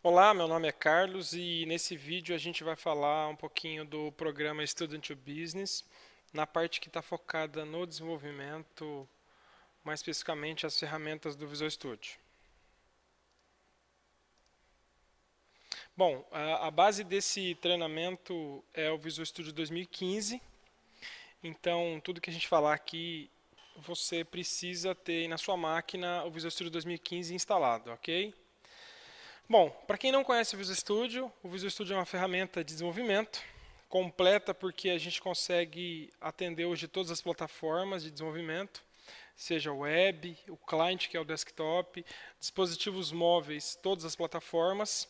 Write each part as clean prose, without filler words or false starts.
Olá, meu nome é Carlos e nesse vídeo a gente vai falar um pouquinho do programa Student to Business, na parte que está focada no desenvolvimento, mais especificamente as ferramentas do Visual Studio. Bom, a base desse treinamento é o Visual Studio 2015, então tudo que a gente falar aqui você precisa ter na sua máquina o Visual Studio 2015 instalado, ok? Bom, para quem não conhece o Visual Studio é uma ferramenta de desenvolvimento completa porque a gente consegue atender hoje todas as plataformas de desenvolvimento, seja web, o client que é o desktop, dispositivos móveis, todas as plataformas.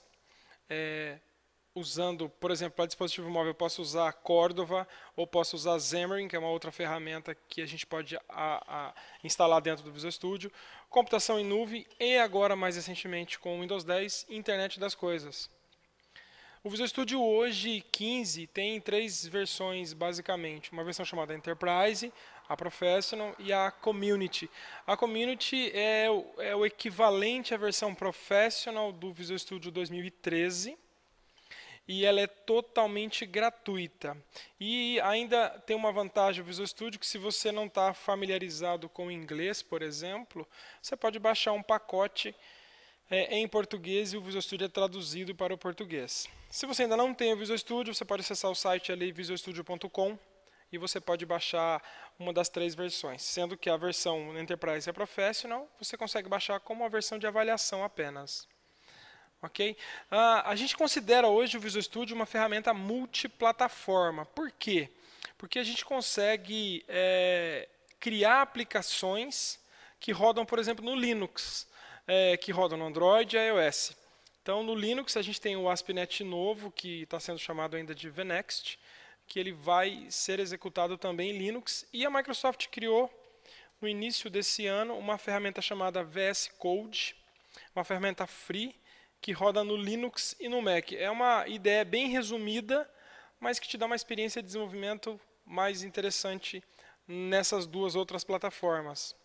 Usando, por exemplo, para dispositivo móvel eu posso usar Cordova ou posso usar Xamarin, que é uma outra ferramenta que a gente pode instalar dentro do Visual Studio, computação em nuvem e agora mais recentemente com o Windows 10, Internet das Coisas. O Visual Studio hoje 15 tem três versões basicamente, uma versão chamada Enterprise, a Professional e a Community. A Community é o equivalente à versão Professional do Visual Studio 2013. E ela é totalmente gratuita. E ainda tem uma vantagem o Visual Studio que se você não está familiarizado com o inglês, por exemplo, você pode baixar um pacote em português e o Visual Studio é traduzido para o português. Se você ainda não tem o Visual Studio, você pode acessar o site ali visualstudio.com e você pode baixar uma das três versões, sendo que a versão Enterprise e a Professional você consegue baixar como uma versão de avaliação apenas. Ok? A gente considera hoje o Visual Studio uma ferramenta multiplataforma. Por quê? Porque a gente consegue criar aplicações que rodam, por exemplo, no Linux, que rodam no Android e iOS. Então, no Linux, a gente tem o ASP.NET novo, que está sendo chamado ainda de VNext, que ele vai ser executado também em Linux. E a Microsoft criou, no início desse ano, uma ferramenta chamada VS Code, uma ferramenta free, que roda no Linux e no Mac. É uma ideia bem resumida, mas que te dá uma experiência de desenvolvimento mais interessante nessas duas outras plataformas.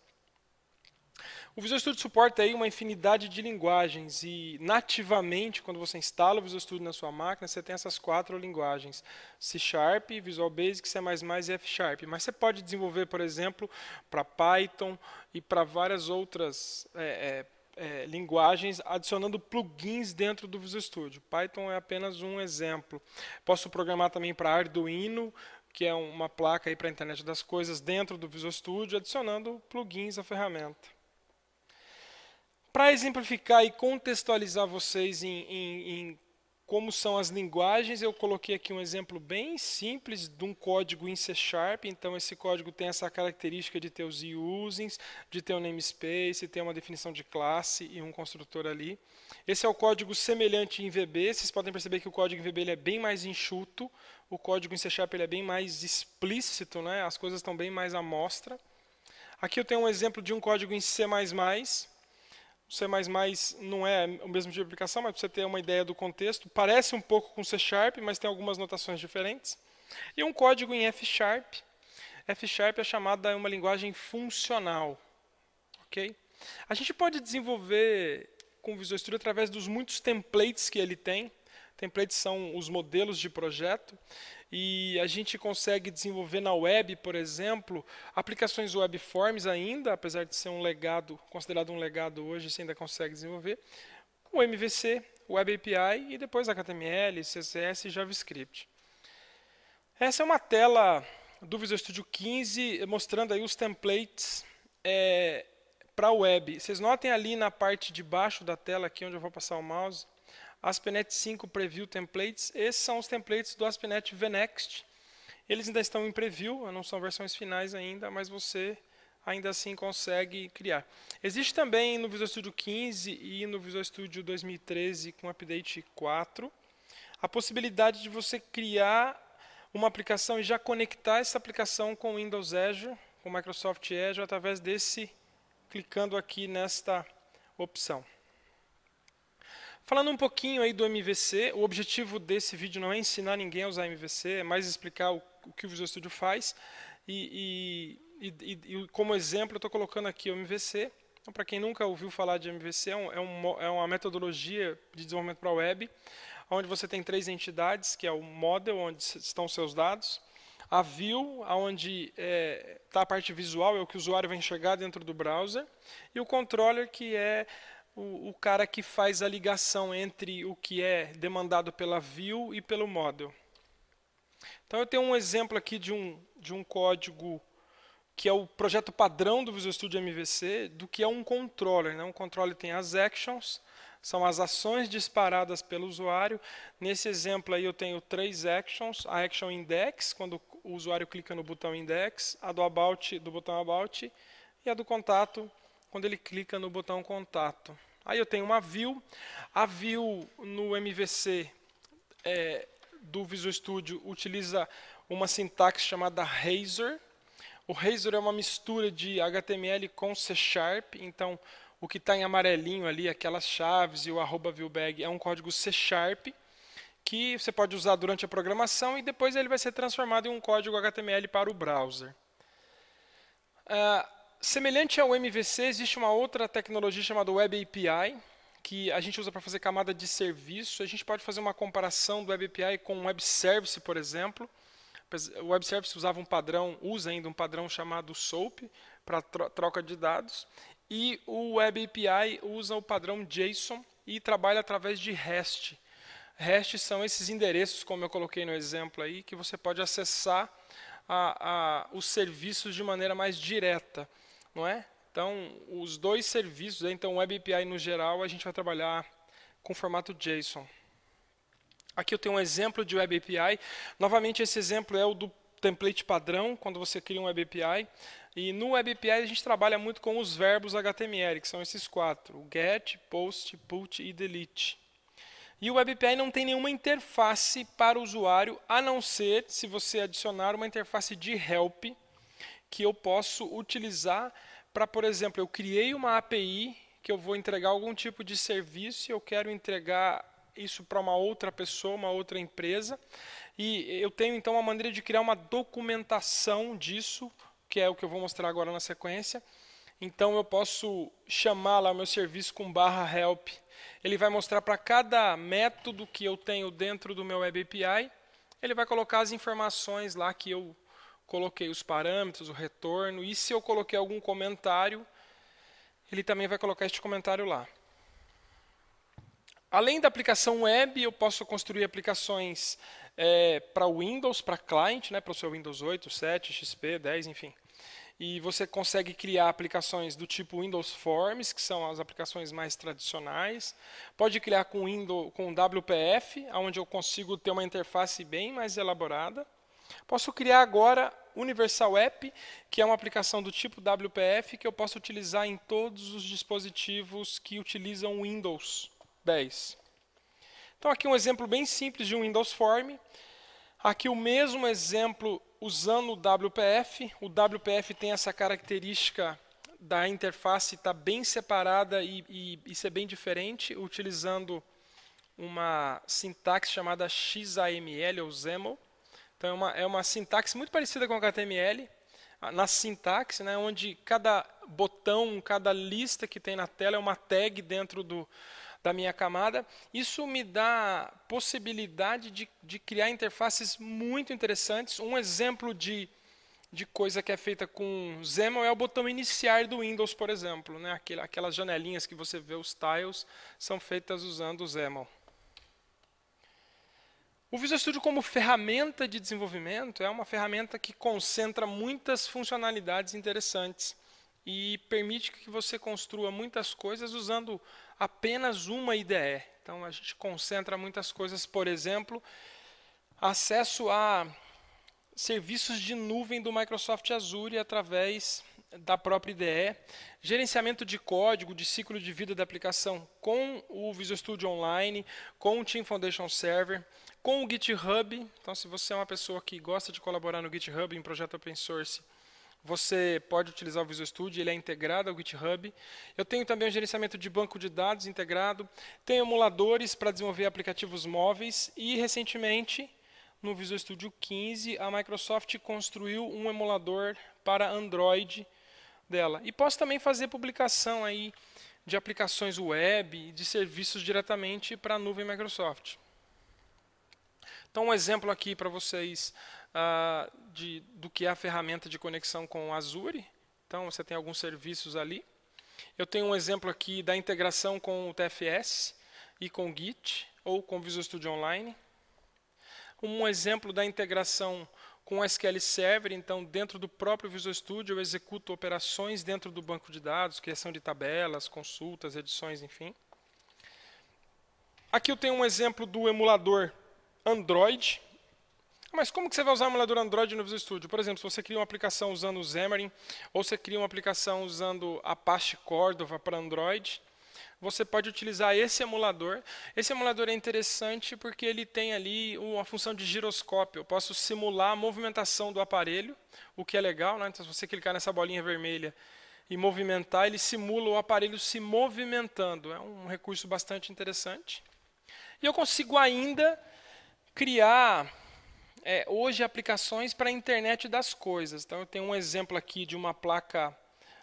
O Visual Studio suporta aí uma infinidade de linguagens e nativamente, quando você instala o Visual Studio na sua máquina, você tem essas quatro linguagens: C Sharp, Visual Basic, C++ e F Sharp. Mas você pode desenvolver, por exemplo, para Python e para várias outras linguagens, adicionando plugins dentro do Visual Studio. Python é apenas um exemplo. Posso programar também para Arduino, que é uma placa para a internet das coisas dentro do Visual Studio, adicionando plugins à ferramenta. Para exemplificar e contextualizar vocês em como são as linguagens, eu coloquei aqui um exemplo bem simples de um código em C Sharp. Então, esse código tem essa característica de ter os usings, de ter um namespace, ter uma definição de classe e um construtor ali. Esse é o código semelhante em VB. Vocês podem perceber que o código em VB ele é bem mais enxuto. O código em C Sharp ele é bem mais explícito, né? As coisas estão bem mais à mostra. Aqui eu tenho um exemplo de um código em C++. O C++ não é o mesmo tipo de aplicação, mas para você ter uma ideia do contexto, parece um pouco com C Sharp, mas tem algumas notações diferentes. E um código em F Sharp. F Sharp é chamada uma linguagem funcional. Okay? A gente pode desenvolver com o Visual Studio através dos muitos templates que ele tem. Templates são os modelos de projeto. E a gente consegue desenvolver na web, por exemplo, aplicações web forms ainda, apesar de ser um legado, considerado um legado hoje, você ainda consegue desenvolver. O MVC, Web API e depois HTML, CSS e JavaScript. Essa é uma tela do Visual Studio 15 mostrando aí os templates para a web. Vocês notem ali na parte de baixo da tela, aqui onde eu vou passar o mouse, ASP.NET 5 Preview Templates. Esses são os templates do ASP.NET VNext. Eles ainda estão em preview, não são versões finais ainda, mas você ainda assim consegue criar. Existe também no Visual Studio 15 e no Visual Studio 2013 com Update 4 a possibilidade de você criar uma aplicação e já conectar essa aplicação com o Windows Azure, com o Microsoft Azure, através clicando aqui nesta opção. Falando um pouquinho aí do MVC, o objetivo desse vídeo não é ensinar ninguém a usar MVC, é mais explicar o que o Visual Studio faz. E como exemplo, eu estou colocando aqui o MVC. Então, para quem nunca ouviu falar de MVC, é uma metodologia de desenvolvimento para a web, onde você tem 3 entidades, que é o model, onde estão os seus dados, a view, onde está a parte visual, é o que o usuário vai enxergar dentro do browser, e o controller, que é o cara que faz a ligação entre o que é demandado pela view e pelo model. Então eu tenho um exemplo aqui de um código que é o projeto padrão do Visual Studio MVC, do que é um controller, né? Um controller tem as actions, são as ações disparadas pelo usuário. Nesse exemplo aí eu tenho 3 actions, a action index, quando o usuário clica no botão index, a do about, do botão about, e a do contato, quando ele clica no botão contato. Aí eu tenho uma view, a view no MVC do Visual Studio utiliza uma sintaxe chamada Razor. O Razor é uma mistura de HTML com C#, então o que está em amarelinho ali, aquelas chaves e o @viewbag é um código C#, que você pode usar durante a programação e depois ele vai ser transformado em um código HTML para o browser. Semelhante ao MVC, existe uma outra tecnologia chamada Web API, que a gente usa para fazer camada de serviço. A gente pode fazer uma comparação do Web API com o Web Service, por exemplo. O Web Service usa ainda um padrão chamado SOAP para troca de dados. E o Web API usa o padrão JSON e trabalha através de REST. REST são esses endereços, como eu coloquei no exemplo aí, que você pode acessar os serviços de maneira mais direta, não é? Então, os 2 serviços, então o Web API no geral, a gente vai trabalhar com formato JSON. Aqui eu tenho um exemplo de Web API. Novamente, esse exemplo é o do template padrão, quando você cria um Web API. E no Web API a gente trabalha muito com os verbos HTML, que são esses 4. O get, post, put e delete. E o Web API não tem nenhuma interface para o usuário, a não ser se você adicionar uma interface de help, que eu posso utilizar para, por exemplo, eu criei uma API que eu vou entregar algum tipo de serviço e eu quero entregar isso para uma outra pessoa, uma outra empresa. E eu tenho então uma maneira de criar uma documentação disso, que é o que eu vou mostrar agora na sequência. Então eu posso chamar lá o meu serviço com /help. Ele vai mostrar para cada método que eu tenho dentro do meu Web API, ele vai colocar as informações lá que eu coloquei, os parâmetros, o retorno, e se eu coloquei algum comentário, ele também vai colocar este comentário lá. Além da aplicação web, eu posso construir aplicações para Windows, para client, né, para o seu Windows 8, 7, XP, 10, enfim. E você consegue criar aplicações do tipo Windows Forms, que são as aplicações mais tradicionais. Pode criar com WPF, onde eu consigo ter uma interface bem mais elaborada. Posso criar agora Universal App, que é uma aplicação do tipo WPF, que eu posso utilizar em todos os dispositivos que utilizam Windows 10. Então aqui um exemplo bem simples de um Windows Form. Aqui o mesmo exemplo usando o WPF. O WPF tem essa característica da interface estar bem separada e ser bem diferente, utilizando uma sintaxe chamada XAML ou XAML. Então é uma sintaxe muito parecida com o HTML, na sintaxe, né, onde cada botão, cada lista que tem na tela é uma tag dentro da minha camada. Isso me dá possibilidade de criar interfaces muito interessantes. Um exemplo de coisa que é feita com XAML é o botão iniciar do Windows, por exemplo, né? Aquelas janelinhas que você vê, os tiles, são feitas usando o XAML. O Visual Studio como ferramenta de desenvolvimento é uma ferramenta que concentra muitas funcionalidades interessantes e permite que você construa muitas coisas usando apenas uma IDE. Então a gente concentra muitas coisas, por exemplo, acesso a serviços de nuvem do Microsoft Azure através da própria IDE, gerenciamento de código, de ciclo de vida da aplicação com o Visual Studio Online, com o Team Foundation Server, com o GitHub. Então, se você é uma pessoa que gosta de colaborar no GitHub em projeto open source, você pode utilizar o Visual Studio, ele é integrado ao GitHub. Eu tenho também o gerenciamento de banco de dados integrado, tenho emuladores para desenvolver aplicativos móveis e, recentemente, no Visual Studio 15, a Microsoft construiu um emulador para Android dela. E posso também fazer publicação aí de aplicações web e de serviços diretamente para a nuvem Microsoft. Então, um exemplo aqui para vocês do que é a ferramenta de conexão com o Azure. Então, você tem alguns serviços ali. Eu tenho um exemplo aqui da integração com o TFS e com o Git, ou com o Visual Studio Online. Um exemplo da integração com o SQL Server. Então, dentro do próprio Visual Studio, eu executo operações dentro do banco de dados, criação de tabelas, consultas, edições, enfim. Aqui eu tenho um exemplo do emulador Android. Mas como que você vai usar o emulador Android no Visual Studio? Por exemplo, se você cria uma aplicação usando o Xamarin, ou você cria uma aplicação usando Apache Cordova para Android, você pode utilizar esse emulador. Esse emulador é interessante porque ele tem ali uma função de giroscópio. Eu posso simular a movimentação do aparelho, o que é legal, né? Então, se você clicar nessa bolinha vermelha e movimentar, ele simula o aparelho se movimentando. É um recurso bastante interessante. E eu consigo ainda criar hoje aplicações para a internet das coisas. Então eu tenho um exemplo aqui de uma placa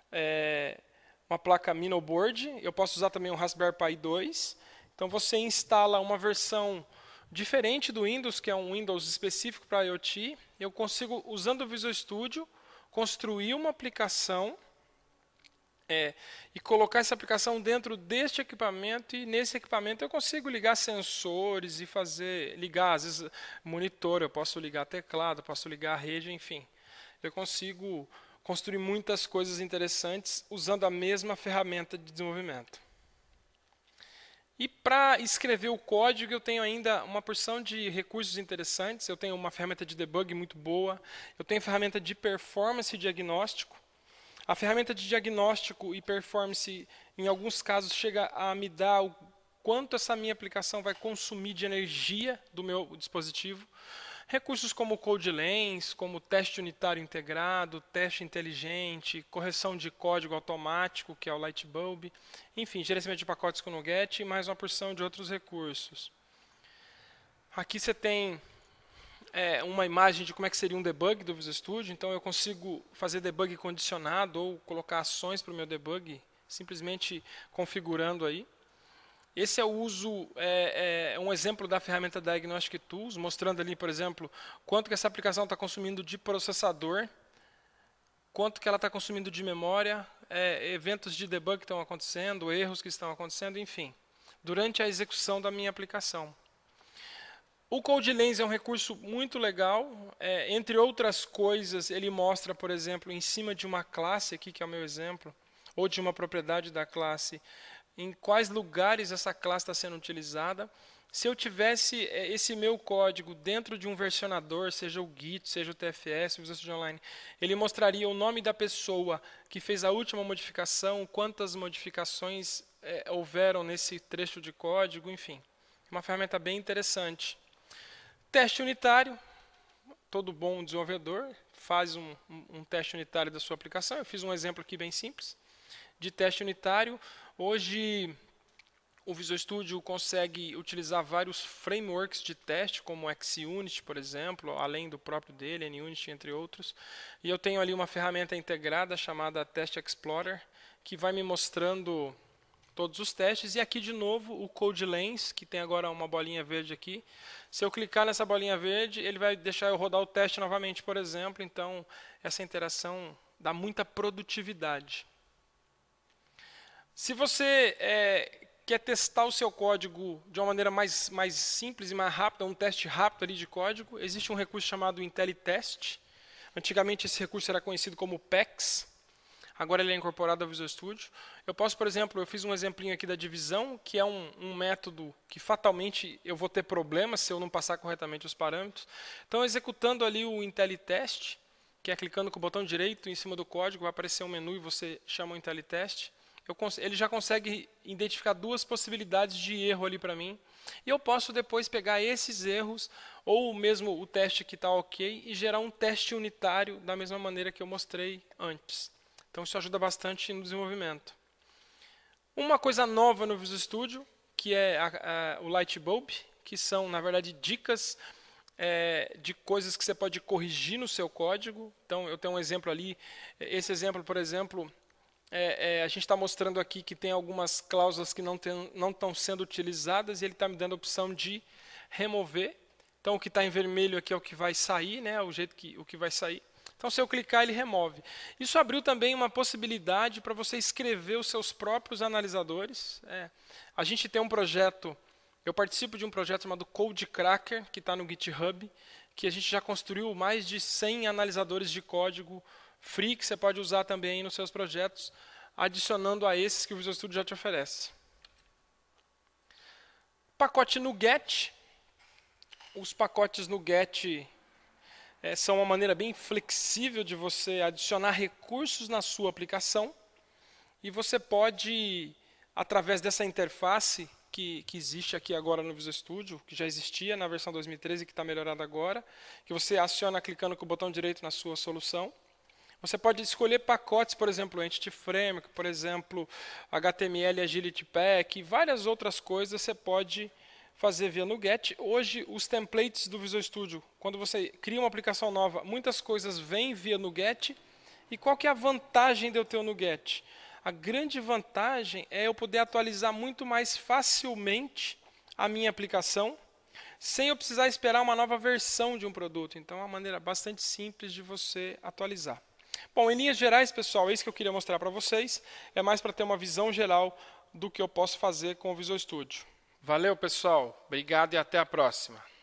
Minoboard. Eu posso usar também o Raspberry Pi 2. Então você instala uma versão diferente do Windows, que é um Windows específico para IoT. Eu consigo, usando o Visual Studio, construir uma aplicação e colocar essa aplicação dentro deste equipamento, e nesse equipamento eu consigo ligar sensores e ligar, às vezes, monitor, eu posso ligar teclado, posso ligar a rede, enfim. Eu consigo construir muitas coisas interessantes usando a mesma ferramenta de desenvolvimento. E para escrever o código, eu tenho ainda uma porção de recursos interessantes. Eu tenho uma ferramenta de debug muito boa, eu tenho ferramenta de performance e diagnóstico. A ferramenta de diagnóstico e performance, em alguns casos, chega a me dar o quanto essa minha aplicação vai consumir de energia do meu dispositivo. Recursos como CodeLens, como teste unitário integrado, teste inteligente, correção de código automático, que é o Lightbulb, enfim, gerenciamento de pacotes com NuGet e mais uma porção de outros recursos. Aqui você tem uma imagem de como é que seria um debug do Visual Studio. Então eu consigo fazer debug condicionado ou colocar ações para o meu debug, simplesmente configurando aí. Esse é o uso, um exemplo da ferramenta Diagnostic Tools, mostrando ali, por exemplo, quanto que essa aplicação está consumindo de processador, quanto que ela está consumindo de memória, eventos de debug que estão acontecendo, erros que estão acontecendo, enfim, durante a execução da minha aplicação. O CodeLens é um recurso muito legal. Entre outras coisas, ele mostra, por exemplo, em cima de uma classe, aqui que é o meu exemplo, ou de uma propriedade da classe, em quais lugares essa classe está sendo utilizada. Se eu tivesse esse meu código dentro de um versionador, seja o Git, seja o TFS, o Visual Studio Online, ele mostraria o nome da pessoa que fez a última modificação, quantas modificações houveram nesse trecho de código, enfim. Uma ferramenta bem interessante. Teste unitário. Todo bom desenvolvedor faz um teste unitário da sua aplicação. Eu fiz um exemplo aqui bem simples de teste unitário. Hoje o Visual Studio consegue utilizar vários frameworks de teste, como o XUnit, por exemplo, além do próprio dele, NUnit, entre outros. E eu tenho ali uma ferramenta integrada chamada Test Explorer, que vai me mostrando todos os testes. E aqui de novo o CodeLens, que tem agora uma bolinha verde aqui. Se eu clicar nessa bolinha verde, ele vai deixar eu rodar o teste novamente, por exemplo. Então, essa interação dá muita produtividade. Se você quer testar o seu código de uma maneira mais simples e mais rápida, um teste rápido ali de código, existe um recurso chamado IntelliTest. Antigamente esse recurso era conhecido como PEX. Agora ele é incorporado ao Visual Studio. Eu posso, por exemplo, eu fiz um exemplinho aqui da divisão, que é um método que fatalmente eu vou ter problemas se eu não passar corretamente os parâmetros. Então, executando ali o IntelliTest, que é clicando com o botão direito em cima do código, vai aparecer um menu e você chama o IntelliTest. Ele já consegue identificar duas possibilidades de erro ali para mim. E eu posso depois pegar esses erros, ou mesmo o teste que está ok, e gerar um teste unitário da mesma maneira que eu mostrei antes. Então isso ajuda bastante no desenvolvimento. Uma coisa nova no Visual Studio, que é o Lightbulb, que são, na verdade, dicas de coisas que você pode corrigir no seu código. Então eu tenho um exemplo ali. Esse exemplo, por exemplo, a gente está mostrando aqui que tem algumas cláusulas que não estão sendo utilizadas e ele está me dando a opção de remover. Então o que está em vermelho aqui é o que vai sair, né? O que vai sair. Então se eu clicar ele remove. Isso abriu também uma possibilidade para você escrever os seus próprios analisadores. A gente tem um projeto, eu participo de um projeto chamado Code Cracker, que está no GitHub, que a gente já construiu mais de 100 analisadores de código free que você pode usar também nos seus projetos, adicionando a esses que o Visual Studio já te oferece. Pacote NuGet. Os pacotes NuGet são uma maneira bem flexível de você adicionar recursos na sua aplicação. E você pode, através dessa interface que existe aqui agora no Visual Studio, que já existia na versão 2013 e que está melhorada agora, que você aciona clicando com o botão direito na sua solução. Você pode escolher pacotes, por exemplo, Entity Framework, por exemplo, HTML Agility Pack, e várias outras coisas você pode fazer via NuGet. Hoje, os templates do Visual Studio, quando você cria uma aplicação nova, muitas coisas vêm via NuGet. E qual que é a vantagem de eu ter o NuGet? A grande vantagem é eu poder atualizar muito mais facilmente a minha aplicação, sem eu precisar esperar uma nova versão de um produto. Então, é uma maneira bastante simples de você atualizar. Bom, em linhas gerais, pessoal, é isso que eu queria mostrar para vocês. É mais para ter uma visão geral do que eu posso fazer com o Visual Studio. Valeu, pessoal. Obrigado e até a próxima.